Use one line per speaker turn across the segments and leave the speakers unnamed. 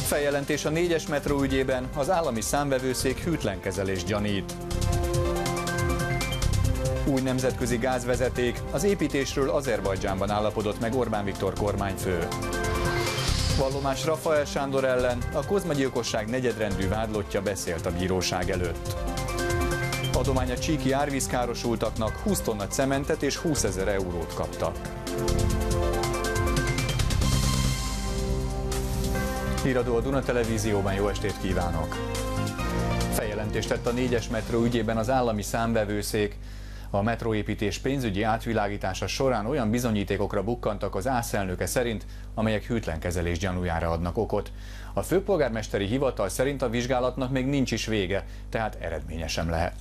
Feljelentés a 4-es metró ügyében, az állami számvevőszék hűtlen kezelést gyanít. Új nemzetközi gázvezeték, az építésről Azerbajdzsánban állapodott meg Orbán Viktor kormányfő. Vallomás Rafael Sándor ellen, a kozmagyilkosság negyedrendű vádlottja beszélt a bíróság előtt. Adomány a csíki árvízkárosultaknak, 20 tonna cementet és 20 000 eurót kaptak. Híradó a Duna Televízióban, jó estét kívánok! Feljelentést tett a 4-es metró ügyében az állami számvevőszék. A metróépítés pénzügyi átvilágítása során olyan bizonyítékokra bukkantak az ÁSZ elnöke szerint, amelyek hűtlen kezelés gyanújára adnak okot. A főpolgármesteri hivatal szerint a vizsgálatnak még nincs is vége, tehát eredménye sem lehet.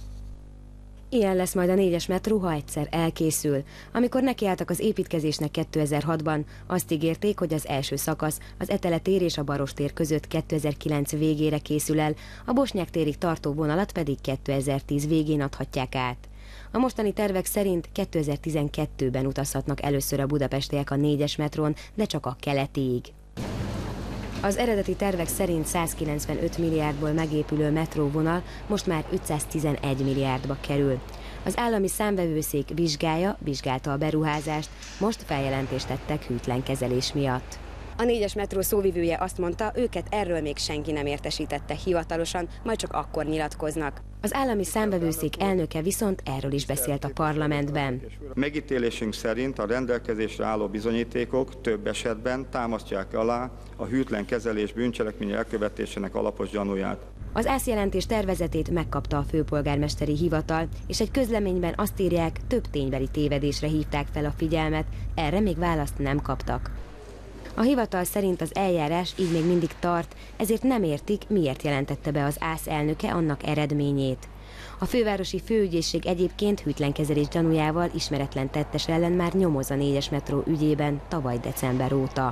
Ilyen lesz majd a 4-es metró, ha egyszer elkészül. Amikor nekiálltak az építkezésnek 2006-ban, azt ígérték, hogy az első szakasz az Etele tér és a Baros tér között 2009 végére készül el, a Bosnyák térig tartó vonalat pedig 2010 végén adhatják át. A mostani tervek szerint 2012-ben utazhatnak először a budapestiek a 4-es metrón, de csak a keletiig. Az eredeti tervek szerint 195 milliárdból megépülő metróvonal most már 511 milliárdba kerül. Az állami számvevőszék vizsgálta a beruházást, most feljelentést tettek hűtlen kezelés miatt. A 4-es metró szóvivője azt mondta, őket erről még senki nem értesítette hivatalosan, majd csak akkor nyilatkoznak. Az állami számvevőszék elnöke viszont erről is beszélt a parlamentben.
Megítélésünk szerint a rendelkezésre álló bizonyítékok több esetben támasztják alá a hűtlen kezelés bűncselekmény elkövetésének alapos gyanúját.
Az ÁSZ jelentés tervezetét megkapta a főpolgármesteri hivatal, és egy közleményben azt írják, több ténybeli tévedésre hívták fel a figyelmet, erre még választ nem kaptak. A hivatal szerint az eljárás így még mindig tart, ezért nem értik, miért jelentette be az ÁSZ elnöke annak eredményét. A fővárosi főügyészség egyébként hűtlenkezelés gyanújával ismeretlen tettes ellen már nyomoz a 4-es metró ügyében tavaly december óta.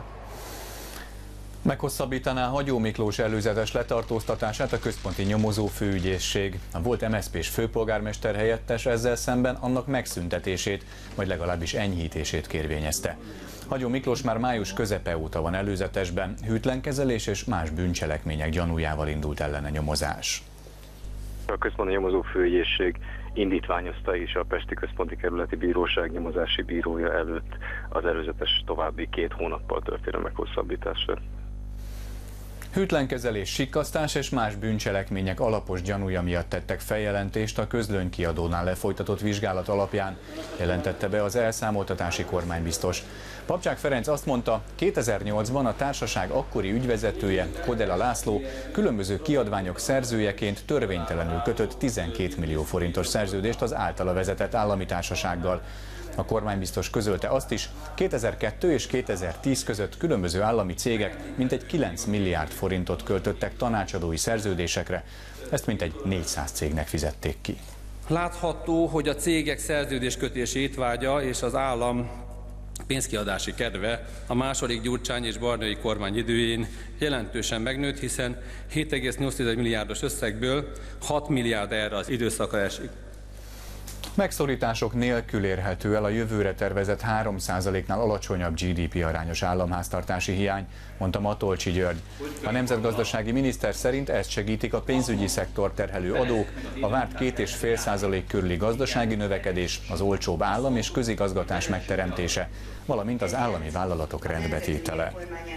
Meghosszabbítaná Hagyó Miklós előzetes letartóztatását a központi nyomozó főügyészség. A volt MSZP-s főpolgármester helyettes ezzel szemben annak megszüntetését, vagy legalábbis enyhítését kérvényezte. Hagyó Miklós már május közepe óta van előzetesben, hűtlenkezelés és más bűncselekmények gyanújával indult ellene nyomozás.
A központi nyomozó főügyészség indítványozta is a Pesti Központi Kerületi Bíróság nyomozási bírója előtt az előzetes további 2 hónappal történő meghosszabbításra.
Hűtlenkezelés, sikkasztás és más bűncselekmények alapos gyanúja miatt tettek feljelentést a Közlönykiadónál lefolytatott vizsgálat alapján, jelentette be az elszámoltatási kormánybiztos. Papcsák Ferenc azt mondta, 2008-ban a társaság akkori ügyvezetője, Kodela László különböző kiadványok szerzőjeként törvénytelenül kötött 12 millió forintos szerződést az általa vezetett állami társasággal. A kormánybiztos közölte azt is, 2002 és 2010 között különböző állami cégek mintegy 9 milliárd forintot költöttek tanácsadói szerződésekre, ezt mintegy 400 cégnek fizették ki.
Látható, hogy a cégek szerződéskötési étvágya és az állam pénzkiadási kedve a második Gyurcsány és Barnai kormány időjén jelentősen megnőtt, hiszen 7,8 milliárdos összegből 6 milliárd erre az időszakra esik.
Megszorítások nélkül érhető el a jövőre tervezett 3%-nál alacsonyabb GDP arányos államháztartási hiány, mondta Matolcsy György. A nemzetgazdasági miniszter szerint ezt segítik a pénzügyi szektor terhelő adók, a várt 2,5% körüli gazdasági növekedés, az olcsóbb állam és közigazgatás megteremtése, valamint az állami vállalatok rendbetétele.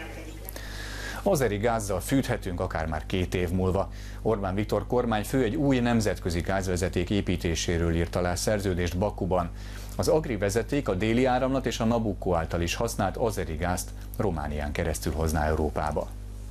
Azeri gázzal fűthetünk akár már 2 év múlva. Orbán Viktor kormányfő egy új nemzetközi gázvezeték építéséről írt alá szerződést Bakuban. Az Agri vezeték a Déli Áramlat és a Nabucco által is használt azeri gázt Románián keresztül hozná Európába.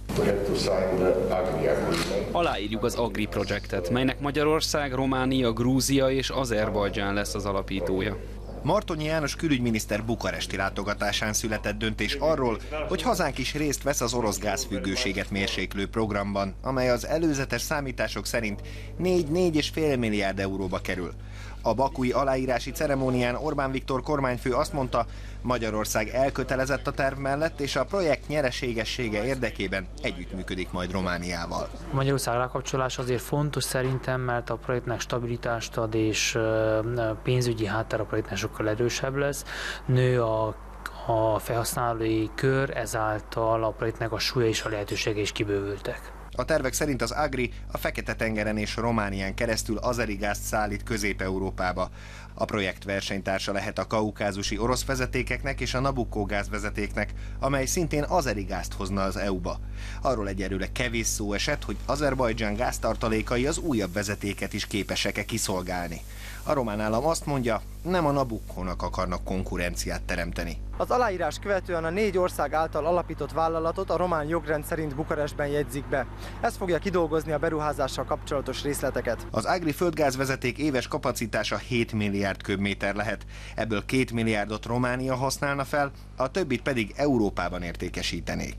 Aláírjuk az Agri projektet, melynek Magyarország, Románia, Grúzia és Azerbajdzsán lesz az alapítója.
Martonyi János külügyminiszter bukaresti látogatásán született döntés arról, hogy hazánk is részt vesz az orosz gázfüggőséget mérséklő programban, amely az előzetes számítások szerint 4-4,5 milliárd euróba kerül. A bakui aláírási ceremónián Orbán Viktor kormányfő azt mondta, Magyarország elkötelezett a terv mellett, és a projekt nyereségessége érdekében együttműködik majd Romániával.
A Magyarország rákapcsolás azért fontos szerintem, mert a projektnek stabilitást ad, és pénzügyi háttér a projektnek sokkal erősebb lesz. Nő a a felhasználói kör, ezáltal a projektnek a súlya és a lehetősége is kibővültek.
A tervek szerint az Agri a Fekete-tengeren és Románián keresztül azeri gázt szállít Közép-Európába. A projekt versenytársa lehet a kaukázusi orosz vezetékeknek és a Nabucco gázvezetéknek, amely szintén azeri gázt hozna az EU-ba. Arról egyelőre kevés szó esett, hogy Azerbajdzsán gáztartalékai az újabb vezetéket is képesek-e kiszolgálni. A román állam azt mondja, nem a Nabuccónak akarnak konkurenciát teremteni.
Az aláírás követően a 4 ország által alapított vállalatot a román jogrend szerint Bukarestben jegyzik be. Ez fogja kidolgozni a beruházással kapcsolatos részleteket.
Az Agri földgázvezeték éves kapacitása 7 milliárd köbméter lehet. Ebből 2 milliárdot Románia használna fel, a többit pedig Európában értékesítenék.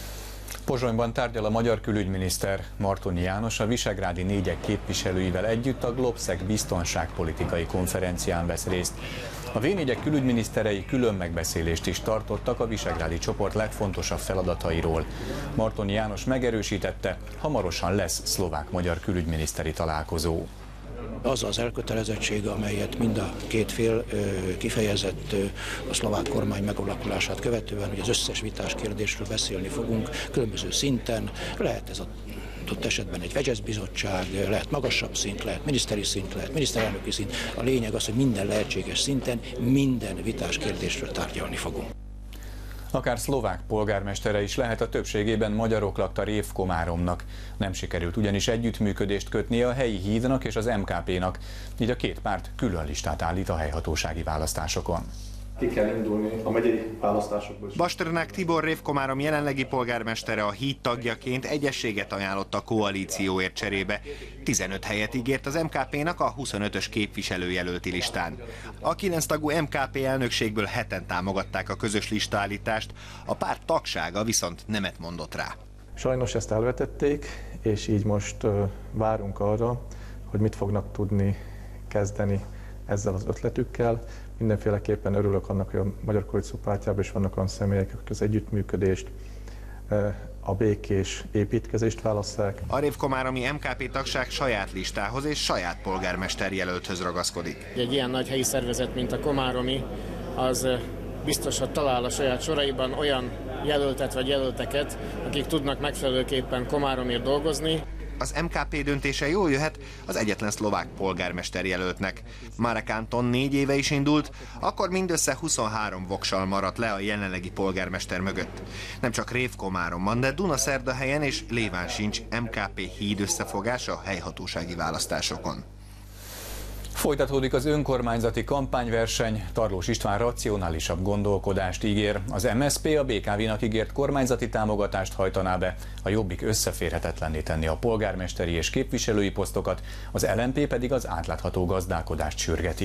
Pozsonyban tárgyal a magyar külügyminiszter. Martonyi János a visegrádi négyek képviselőivel együtt a Globsec biztonságpolitikai konferencián vesz részt. A V4-ek külügyminiszterei külön megbeszélést is tartottak a visegrádi csoport legfontosabb feladatairól. Martonyi János megerősítette, hamarosan lesz szlovák-magyar külügyminiszteri találkozó.
Az az elkötelezettség, amelyet mind a két fél kifejezett a szlovák kormány megalakulását követően, hogy az összes vitás kérdésről beszélni fogunk különböző szinten. Lehet ez adott esetben egy vegyes bizottság, lehet magasabb szint, lehet miniszteri szint, lehet miniszterelnöki szint. A lényeg az, hogy minden lehetséges szinten minden vitás kérdésről tárgyalni fogunk.
Akár szlovák polgármestere is lehet, a többségében magyarok lakta Révkomáromnak. Nem sikerült ugyanis együttműködést kötnie a helyi hídnak és az MKP-nak, így a két párt külön listát állít a helyhatósági választásokon.
Ki kell indulni a megyei választásokból.
Basternak Tibor Révkomárom jelenlegi polgármestere a híd tagjaként egyességet ajánlott a koalícióért cserébe. 15 helyet ígért az MKP-nak a 25-ös képviselőjelölti listán. A 9 tagú MKP elnökségből 7-en támogatták a közös listaállítást, a párt tagsága viszont nemet mondott rá.
Sajnos ezt elvetették, és így most várunk arra, hogy mit fognak tudni kezdeni ezzel az ötletükkel. Mindenféleképpen örülök annak, hogy a Magyar Koalíció pártjában is vannak olyan személyek, akik az együttműködést, a békés építkezést válasszák.
A révkomáromi MKP tagság saját listához és saját polgármester jelölthöz ragaszkodik.
Egy ilyen nagy helyi szervezet, mint a komáromi, az biztos, hogy talál a saját soraiban olyan jelöltet vagy jelölteket, akik tudnak megfelelőképpen Komáromért dolgozni.
Az MKP döntése jól jöhet az egyetlen szlovák polgármester jelöltnek. Marek Anton 4 éve is indult, akkor mindössze 23 voksal maradt le a jelenlegi polgármester mögött. Nem csak Révkomáromban, de Dunaszerdahelyen és Léván sincs MKP híd összefogása a helyhatósági választásokon.
Folytatódik az önkormányzati kampányverseny, Tarlós István racionálisabb gondolkodást ígér. Az MSZP a BKV-nak ígért kormányzati támogatást hajtaná be, a Jobbik összeférhetetlenné tenni a polgármesteri és képviselői posztokat, az LMP pedig az átlátható gazdálkodást sürgeti.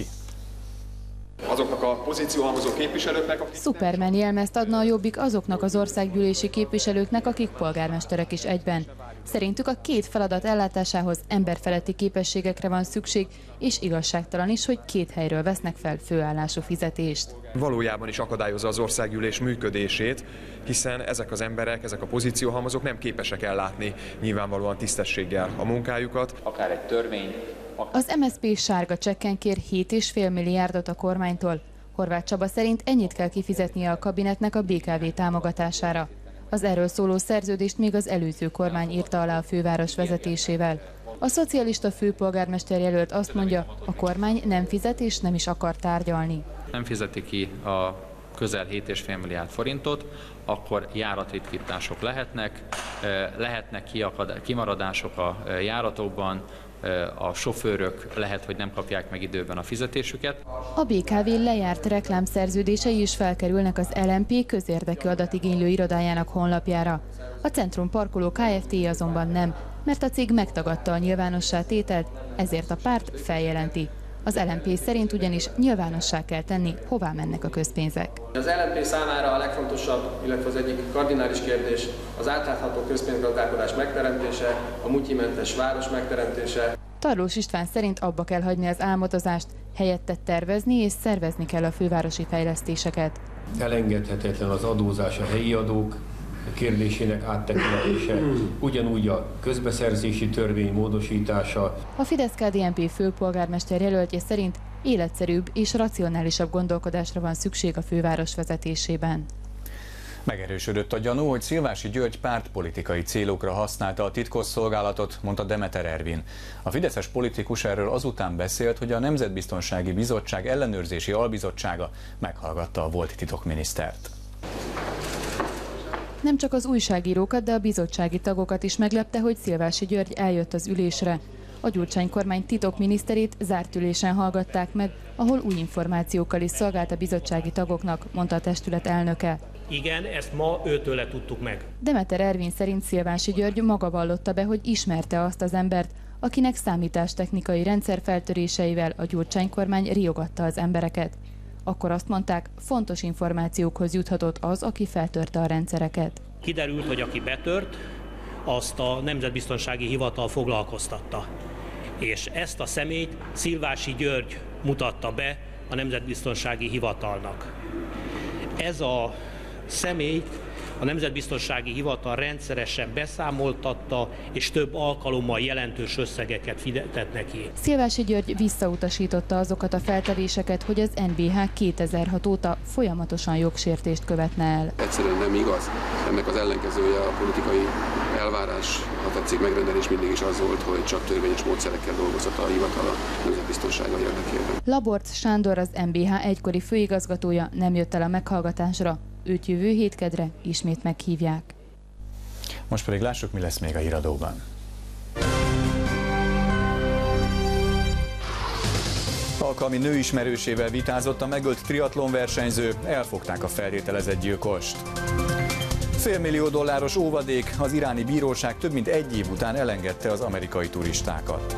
Azoknak a pozícióhalmozó képviselőknek,
Superman jelmezt adna a Jobbik azoknak az országgyűlési képviselőknek, akik polgármesterek is egyben. Szerintük a két feladat ellátásához emberfeletti képességekre van szükség, és igazságtalan is, hogy két helyről vesznek fel főállású fizetést.
Valójában is akadályozza az országgyűlés működését, hiszen ezek az emberek, ezek a pozícióhalmozók nem képesek ellátni nyilvánvalóan tisztességgel a munkájukat.
Akár egy törvény.
Az MSZP sárga csekken kér 7,5 milliárdot a kormánytól. Horváth Csaba szerint ennyit kell kifizetnie a kabinetnek a BKV támogatására. Az erről szóló szerződést még az előző kormány írta alá a főváros vezetésével. A szocialista főpolgármester jelölt azt mondja, a kormány nem fizet és nem is akar tárgyalni.
Nem fizeti ki a közel 7,5 milliárd forintot, akkor járatritkítások lehetnek kimaradások a járatokban, a sofőrök lehet, hogy nem kapják meg időben a fizetésüket.
A BKV lejárt reklámszerződései is felkerülnek az LMP közérdekű adatigénylő irodájának honlapjára. A Centrum Parkoló Kft. Azonban nem, mert a cég megtagadta a nyilvánossá tételt, ezért a párt feljelenti. Az LMP szerint ugyanis nyilvánossá kell tenni, hová mennek a közpénzek.
Az LMP számára a legfontosabb, illetve az egyik kardinális kérdés az átlátható közpénzgazdálkodás megteremtése, a mutyimentes város megteremtése.
Tarlós István szerint abba kell hagyni az álmodozást, helyette tervezni és szervezni kell a fővárosi fejlesztéseket.
Elengedhetetlen az adózás, a helyi adók kérdésének áttekintése, ugyanúgy a közbeszerzési törvény módosítása.
A Fidesz-KDNP főpolgármester jelöltje szerint Életszerűbb és racionálisabb gondolkodásra van szükség a főváros vezetésében.
Megerősödött a gyanú, hogy Szilvási György pártpolitikai célokra használta a titkosszolgálatot, mondta Demeter Ervin. A fideszes politikus erről azután beszélt, hogy a Nemzetbiztonsági Bizottság ellenőrzési albizottsága meghallgatta a volt titokminisztert.
Nem csak az újságírókat, de a bizottsági tagokat is meglepte, hogy Szilvási György eljött az ülésre. A Gyurcsány kormány titokminiszterét zárt ülésen hallgatták meg, ahol új információkkal is szolgált a bizottsági tagoknak, mondta a testület elnöke.
Igen, ezt ma őtőle tudtuk meg.
Demeter Ervin szerint Szilvási György maga vallotta be, hogy ismerte azt az embert, akinek számítástechnikai rendszer feltöréseivel a Gyurcsány kormány riogatta az embereket. Akkor azt mondták, fontos információkhoz juthatott az, aki feltörte a rendszereket.
Kiderült, hogy aki betört, azt a Nemzetbiztonsági Hivatal foglalkoztatta. És ezt a személyt Szilvási György mutatta be a Nemzetbiztonsági Hivatalnak. Ez a személy a Nemzetbiztonsági Hivatal rendszeresen beszámoltatta, és több alkalommal jelentős összegeket fizetett neki.
Szilvási György visszautasította azokat a feltevéseket, hogy az NBH 2006 óta folyamatosan jogsértést követne el.
Egyszerűen nem igaz. Ennek az ellenkezője a politikai elvárás, ha tetszik, megrendelés mindig is az volt, hogy csak törvényes módszerekkel dolgozhat a hivatal a nemzetbiztonsága érdekében.
Laborc Sándor, az NBH egykori főigazgatója nem jött el a meghallgatásra. Őt jövő hétkedre ismét meghívják.
Most pedig lássuk, mi lesz még a híradóban. Alkalmi nőismerősével vitázott a megölt triatlonversenyző, elfogták a feltételezett gyilkost. $500 millió óvadék, az iráni bíróság több mint egy év után elengedte az amerikai turistákat.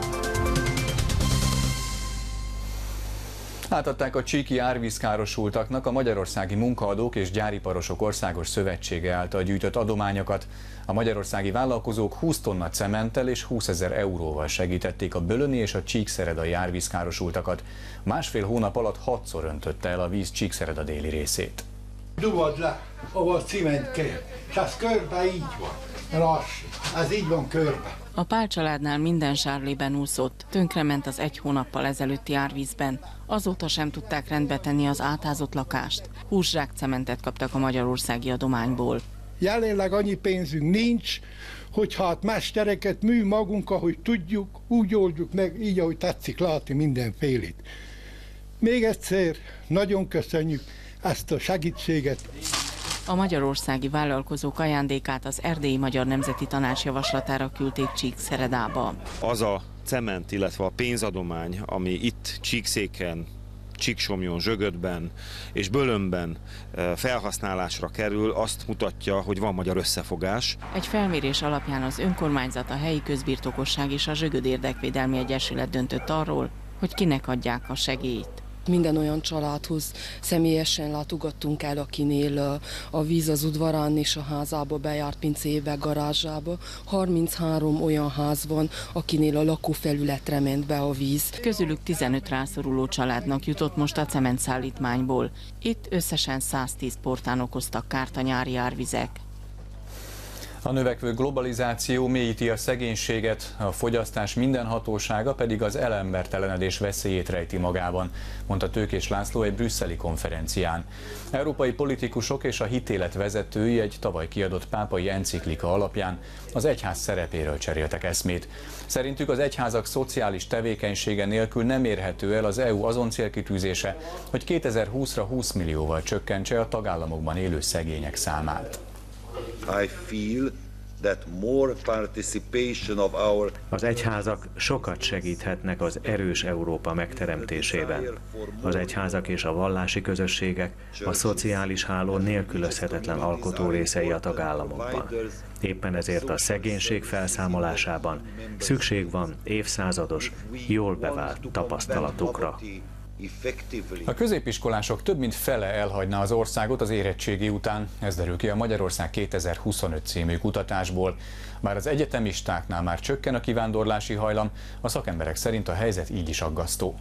Átadták a csíki árvízkárosultaknak a Magyarországi Munkaadók és Gyáriparosok Országos Szövetsége által gyűjtött adományokat. A magyarországi vállalkozók 20 tonna cementtel és 20 000 euróval segítették a bölöni és a csíkszeredai árvízkárosultakat. Másfél hónap alatt 6-szor öntötte el a víz Csíkszereda déli részét.
Dugod le, ahol a ciment kell, és ez körbe így van. Lass, ez így van körbe.
A Pál családnál minden sárlében úszott, tönkrement az 1 hónappal ezelőtti árvízben. Azóta sem tudták rendbe tenni az átázott lakást. 20 zsák cementet kaptak a magyarországi adományból.
Jelenleg annyi pénzünk nincs, hogyha hát mestereket mű magunk, ahogy tudjuk, úgy oldjuk meg, így ahogy tetszik látni mindenfélét. Még egyszer nagyon köszönjük ezt a segítséget.
A magyarországi vállalkozók ajándékát az Erdélyi Magyar Nemzeti Tanács javaslatára küldték Csíkszeredába.
Az a cement, illetve a pénzadomány, ami itt Csíkszéken, Csíksomjon, Zsögödben és Bölönben felhasználásra kerül, azt mutatja, hogy van magyar összefogás.
Egy felmérés alapján az önkormányzat, a helyi közbirtokosság és a Zsögöd Érdekvédelmi Egyesület döntött arról, hogy kinek adják a segélyt.
Minden olyan családhoz személyesen látogattunk el, akinél a víz az udvarán és a házába bejárt, pincébe, garázsába. 33 olyan ház van, akinél a lakófelületre ment be a víz.
Közülük 15 rászoruló családnak jutott most a cementszállítmányból. Itt összesen 110 portán okoztak kárt a nyári árvizek.
A növekvő globalizáció mélyíti a szegénységet, a fogyasztás mindenhatósága pedig az elembertelenedés veszélyét rejti magában, mondta Tőkés László egy brüsszeli konferencián. Európai politikusok és a hitélet vezetői egy tavaly kiadott pápai enciklika alapján az egyház szerepéről cseréltek eszmét. Szerintük az egyházak szociális tevékenysége nélkül nem érhető el az EU azon célkitűzése, hogy 2020-ra 20 millióval csökkentse a tagállamokban élő szegények számát.
I feel that more participation of our...
Az egyházak sokat segíthetnek az erős Európa megteremtésében. Az egyházak és a vallási közösségek a szociális háló nélkülözhetetlen alkotó részei a tagállamokban. Éppen ezért a szegénység felszámolásában szükség van évszázados, jól bevált tapasztalatokra.
A középiskolások több mint fele elhagyná az országot az érettségi után, ez derül ki a Magyarország 2025 című kutatásból. Bár az egyetemistáknál már csökken a kivándorlási hajlam, a szakemberek szerint a helyzet így is aggasztó.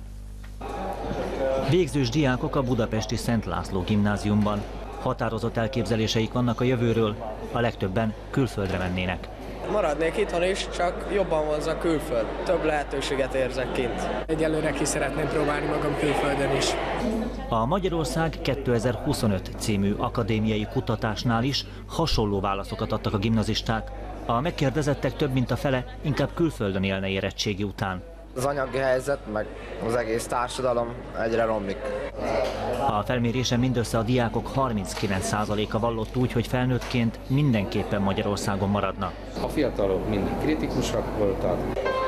Végzős diákok a budapesti Szent László gimnáziumban. Határozott elképzeléseik vannak a jövőről, a legtöbben külföldre mennének.
Maradnék itthon is, csak jobban vonza külföld. Több lehetőséget érzek kint. Egyelőre ki szeretném próbálni magam külföldön is.
A Magyarország 2025 című akadémiai kutatásnál is hasonló válaszokat adtak a gimnazisták. A megkérdezettek több mint a fele inkább külföldön élne érettségi után.
Az anyagi helyzet, meg az egész társadalom egyre romlik.
A felmérésen mindössze a diákok 39%-a vallott úgy, hogy felnőttként mindenképpen Magyarországon maradna.
A fiatalok mindig kritikusak voltak.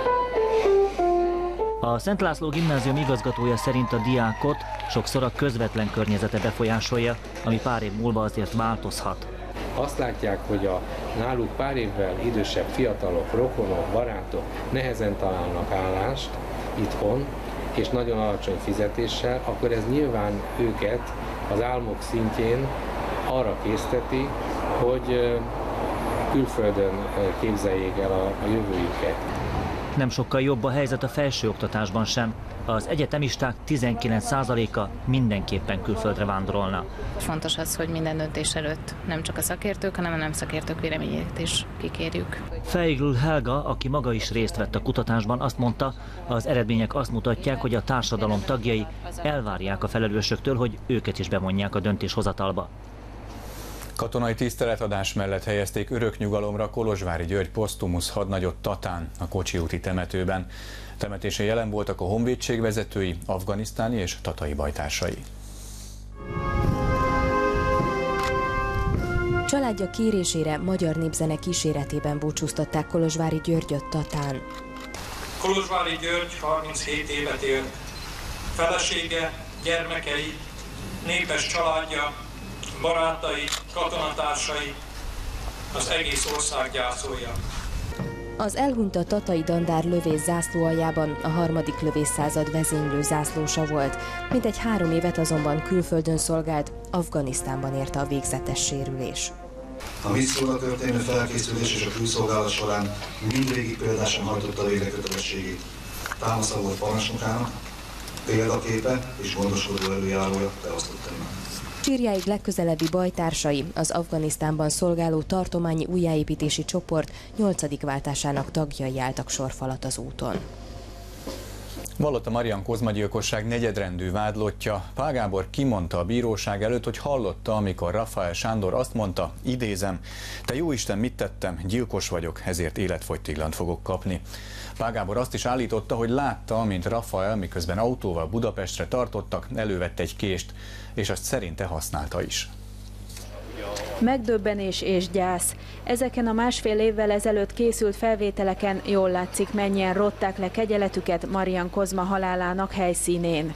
A Szent László Gimnázium igazgatója szerint a diákot sokszor a közvetlen környezete befolyásolja, ami pár év múlva azért változhat.
Azt látják, hogy a náluk pár évvel idősebb fiatalok, rokonok, barátok nehezen találnak állást itthon, és nagyon alacsony fizetéssel, akkor ez nyilván őket az álmok szintjén arra készteti, hogy külföldön képzeljék el a jövőjüket.
Nem sokkal jobb a helyzet a felsőoktatásban sem. Az egyetemisták 19%-a mindenképpen külföldre vándorolna.
Fontos az, hogy minden döntés előtt nem csak a szakértők, hanem a nem szakértők véleményét is kikérjük.
Feigl Helga, aki maga is részt vett a kutatásban, azt mondta, az eredmények azt mutatják, hogy a társadalom tagjai elvárják a felelősöktől, hogy őket is bevonják a döntéshozatalba.
Katonai tiszteletadás mellett helyezték örök nyugalomra Kolozsvári György posztumusz hadnagyot Tatán, a Kocsi úti temetőben. Temetésén jelen voltak a honvédség vezetői, afganisztáni és tatai bajtársai.
Családja kérésére magyar népzene kíséretében búcsúztatták Kolozsvári Györgyöt Tatán.
Kolozsvári György 37 évet élt. Felesége, gyermekei, népes családja, barátai, katonatársai, az egész ország gyászolja.
Az elhunyt a tatai dandár lövész zászlóaljában a 3. lövészszázad vezénylő zászlósa volt, mintegy 3 évet azonban külföldön szolgált, Afganisztánban érte a végzetes sérülés.
A misszióra történő felkészülés és a külszolgálat során mindvégig példásan hajtotta végre kötelességét. Támasza volt parancsnokának, példaképe és gondoskodó előjárója beosztottainak.
Sírjáig legközelebbi bajtársai, az Afganisztánban szolgáló tartományi újjáépítési csoport 8. váltásának tagjai álltak sorfalat az úton.
Vallotta Marian Kozma gyilkosság negyedrendű vádlottja. Pál Gábor kimondta a bíróság előtt, hogy hallotta, amikor Rafael Sándor azt mondta, idézem, te jóisten, mit tettem, gyilkos vagyok, ezért életfogytiglant fogok kapni. Pál Gábor azt is állította, hogy látta, mint Rafael, miközben autóval Budapestre tartottak, elővette egy kést, és azt szerinte használta is.
Megdöbbenés és gyász. Ezeken a 1,5 évvel ezelőtt készült felvételeken jól látszik, mennyien rották le kegyeletüket Marian Kozma halálának helyszínén.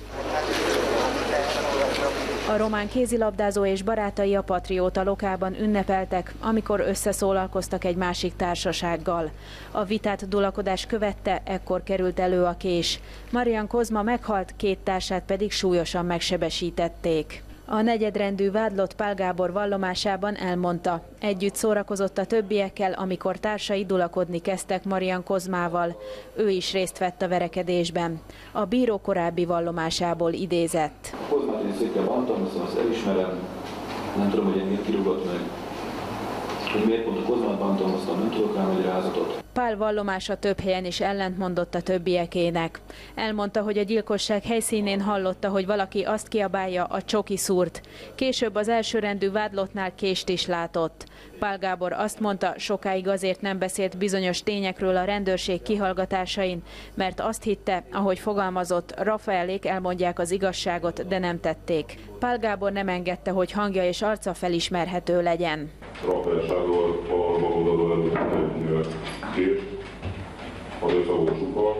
A román kézilabdázó és barátai a Patrióta lokában ünnepeltek, amikor összeszólalkoztak egy másik társasággal. A vitát dulakodás követte, ekkor került elő a kés. Marian Kozma meghalt, 2 társát pedig súlyosan megsebesítették. A negyedrendű vádlott Pál Gábor vallomásában elmondta, együtt szórakozott a többiekkel, amikor társai dulakodni kezdtek Marian Kozmával. Ő is részt vett a verekedésben. A bíró korábbi vallomásából idézett.
Kozmát én szépen bántam, azt elismerem, nem tudom, hogy miért kirúgott meg. Hogy miért pont a Kozmát bántam, aztán nem tudok rá magyarázatot.
Pál vallomása több helyen is ellentmondott a többiekének. Elmondta, hogy a gyilkosság helyszínén hallotta, hogy valaki azt kiabálja, a csoki szúrt. Később az elsőrendű vádlottnál kést is látott. Pál Gábor azt mondta, sokáig azért nem beszélt bizonyos tényekről a rendőrség kihallgatásain, mert azt hitte, ahogy fogalmazott, Rafaelék elmondják az igazságot, de nem tették. Pál Gábor nem engedte, hogy hangja és arca felismerhető legyen.
Rafael Sándor valóban előtt kést, az összevósukkal,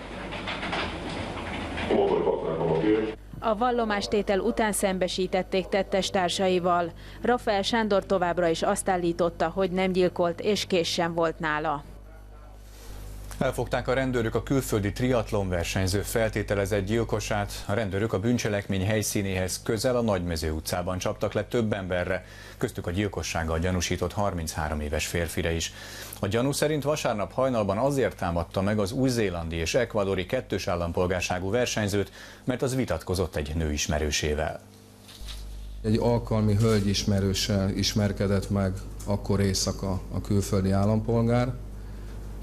homokon használtam a kést.
A vallomástétel után szembesítették tettes társaival. Rafael Sándor továbbra is azt állította, hogy nem gyilkolt és kés sem volt nála.
Elfogták a rendőrök a külföldi triatlon versenyző feltételezett gyilkosát. A rendőrök a bűncselekmény helyszínéhez közel a Nagymező utcában csaptak le több emberre, köztük a gyilkossággal gyanúsított 33 éves férfire is. A gyanú szerint vasárnap hajnalban azért támadta meg az új-zélandi és ekvadori 2-s állampolgárságú versenyzőt, mert az vitatkozott egy nő ismerősével.
Egy alkalmi hölgy ismerőssel ismerkedett meg akkor éjszaka a külföldi állampolgár,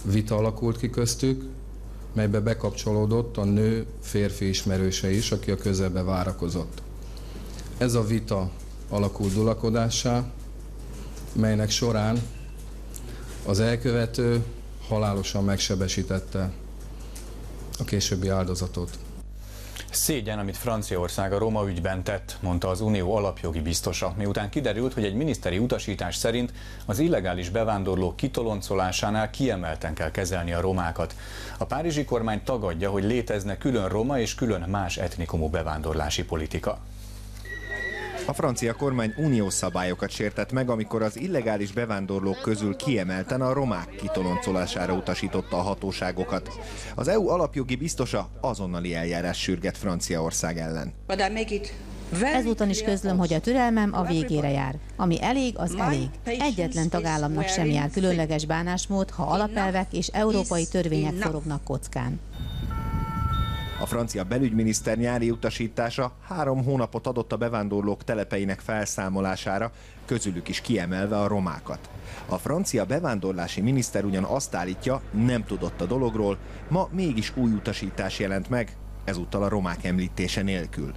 vita alakult ki köztük, melybe bekapcsolódott a nő férfi ismerőse is, aki a közelbe várakozott. Ez a vita alakult dulakodássá, melynek során az elkövető halálosan megsebesítette a későbbi áldozatot.
Szégyen, amit Franciaország a roma ügyben tett, mondta az Unió alapjogi biztosa, miután kiderült, hogy egy miniszteri utasítás szerint az illegális bevándorlók kitoloncolásánál kiemelten kell kezelni a romákat. A párizsi kormány tagadja, hogy létezne külön roma és külön más etnikumú bevándorlási politika.
A francia kormány uniós szabályokat sértett meg, amikor az illegális bevándorlók közül kiemelten a romák kitoloncolására utasította a hatóságokat. Az EU alapjogi biztosa azonnali eljárás sürget Franciaország ellen.
Ezúton is közlöm, hogy a türelmem a végére jár. Ami elég, az elég. Egyetlen tagállamnak sem jár különleges bánásmód, ha alapelvek és európai törvények forognak kockán.
A francia belügyminiszter nyári utasítása 3 hónapot adott a bevándorlók telepeinek felszámolására, közülük is kiemelve a romákat. A francia bevándorlási miniszter ugyan azt állítja, nem tudott a dologról, ma mégis új utasítás jelent meg, ezúttal a romák említése nélkül.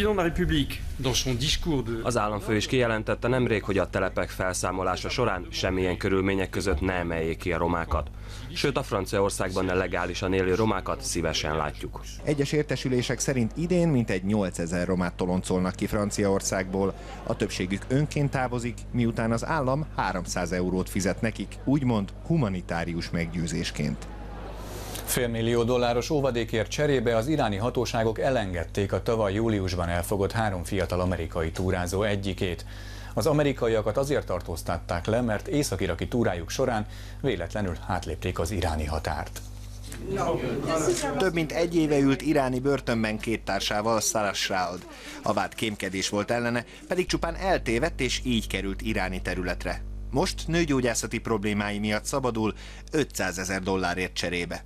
Az államfő is kijelentette nemrég, hogy a telepek felszámolása során semmilyen körülmények között ne emeljék ki a romákat. Sőt, a Franciaországban legálisan élő romákat szívesen látjuk.
Egyes értesülések szerint idén mintegy 8000 romát toloncolnak ki Franciaországból. A többségük önként távozik, miután az állam 300 eurót fizet nekik, úgymond humanitárius meggyőzésként.
$500 millió óvadékért cserébe az iráni hatóságok elengedték a tavaly júliusban elfogott 3 fiatal amerikai túrázó egyikét. Az amerikaiakat azért tartóztatták le, mert észak-iraki túrájuk során véletlenül átlépték az iráni határt.
Több mint 1 éve ült iráni börtönben 2 társával, Sarah Shroud. A vád kémkedés volt ellene, pedig csupán eltévedt és így került iráni területre. Most nőgyógyászati problémái miatt szabadul $500 000 cserébe.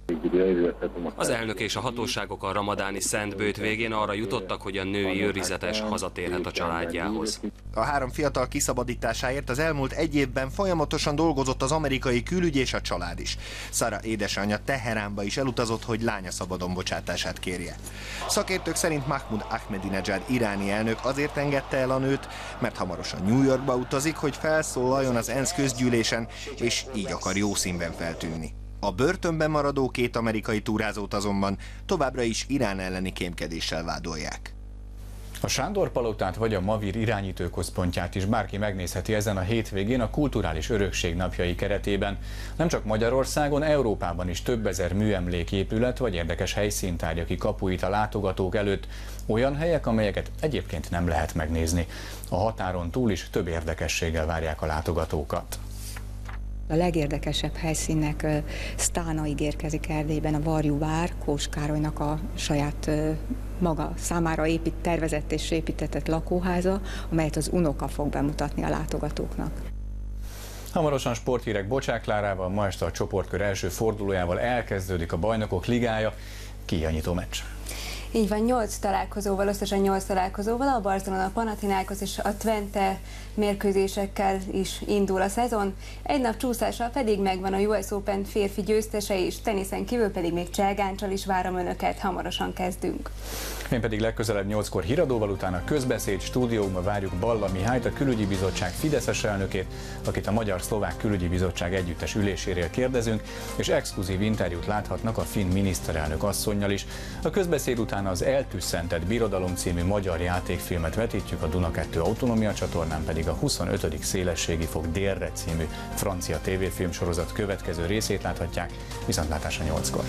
Az elnök és a hatóságok a ramadáni szentbőt végén arra jutottak, hogy a női őrizetes hazatérhet a családjához.
A 3 fiatal kiszabadításáért az elmúlt 1 évben folyamatosan dolgozott az amerikai külügy és a család is. Sarah édesanyja Teheránba is elutazott, hogy lánya szabadon bocsátását kérje. Szakértők szerint Mahmoud Ahmadinejad iráni elnök azért engedte el a nőt, mert hamarosan New Yorkba utazik, hogy felszólaljon az ENSZ közgyűlésen, és így akar jó színben feltűnni. A börtönben maradó 2 amerikai túrázót azonban továbbra is Irán elleni kémkedéssel vádolják.
A Sándor-palotát vagy a Mavir irányítóközpontját is bárki megnézheti ezen a hétvégén a Kulturális Örökség napjai keretében. Nem csak Magyarországon, Európában is több ezer műemléképület vagy érdekes helyszín tárja ki kapuit a látogatók előtt, olyan helyek, amelyeket egyébként nem lehet megnézni. A határon túl is több érdekességgel várják a látogatókat.
A legérdekesebb helyszínnek Sztánaig érkezik Erdélyben a Varjúvár, Kós Károlynak a saját maga számára tervezett és építetett lakóháza, amelyet az unoka fog bemutatni a látogatóknak.
Hamarosan sporthírek Bocsák Klárával, ma este a csoportkör első fordulójával elkezdődik a Bajnokok Ligája, kiirányító meccs.
Így van, 8 találkozóval, összesen 8 találkozóval, a Barcelona, a Panathinaikos és a Twente mérkőzésekkel is indul a szezon. Egy nap csúszással pedig megvan a US Open férfi győztese, és teniszen kívül pedig még Cselgáncsal is várom önöket, hamarosan kezdünk.
Én pedig legközelebb 8-kor híradóval, utána közbeszéd, stúdióba várjuk Balla Mihályt, a Külügyi Bizottság fideszes elnökét, akit a Magyar-Szlovák Külügyi Bizottság együttes üléséről kérdezünk, és exkluzív interjút láthatnak a finn miniszterelnök asszonnyal is. A közbeszéd után az Eltűszentett Birodalom című magyar játékfilmet vetítjük, a Duna 2 autonómia csatornán pedig a 25. Szélességi fok délre című francia tévéfilmsorozat következő részét láthatják, viszontlátásra 8-kor.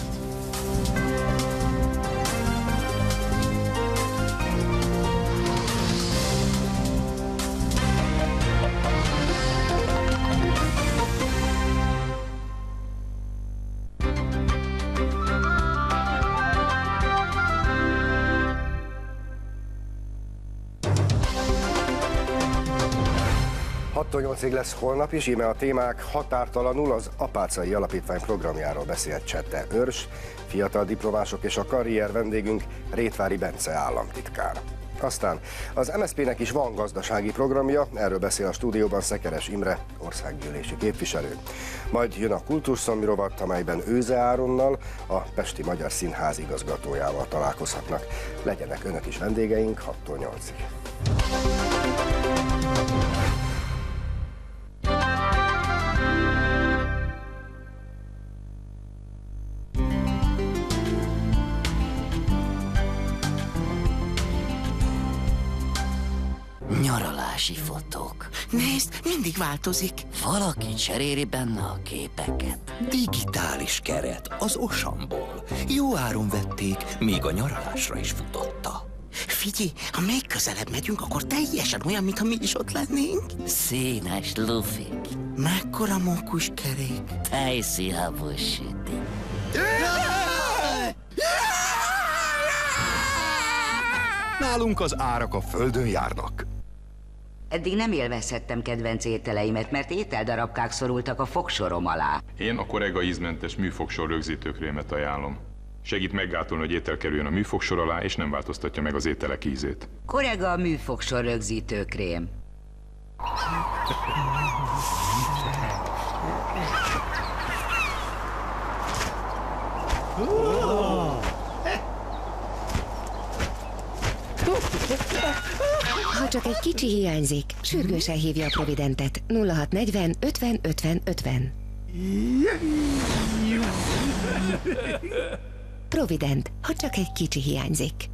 Lesz holnap is, íme a témák határtalanul. Az Apáczai Alapítvány programjáról beszélt Csete Őrs, fiatal diplomások és a karrier vendégünk Rétvári Bence államtitkár. Aztán az MSZP-nek is van gazdasági programja, erről beszél a stúdióban Szekeres Imre, országgyűlési képviselő. Majd jön a Kultúrszomj rovat, amelyben Őze Áronnal, a Pesti Magyar Színház igazgatójával találkozhatnak. Legyenek önök is vendégeink 6-tól 8-ig.
Nyaralási fotók. Nézd, mindig változik. Valaki cseréli benne a képeket.
Digitális keret az Osamból. Jó áron vették, még a nyaralásra is futotta.
Figyelj, ha még közelebb megyünk, akkor teljesen olyan, mintha mi is ott lennénk.
Színes lufik.
Mekkora mókuskerék.
Tejszínhából sütik.
Nálunk az árak a földön járnak.
Eddig nem élvezhettem kedvenc ételeimet, mert ételdarabkák szorultak a fogsorom alá.
Én a Corega ízmentes műfogsor rögzítőkrémet ajánlom. Segít meggátolni, hogy étel kerüljön a műfogsor alá, és nem változtatja meg az ételek ízét.
Corega műfogsor rögzítőkrém.
Ha csak egy kicsi hiányzik, sürgősen hívja a Providentet. 0640 50 50 50. Provident, ha csak egy kicsi hiányzik.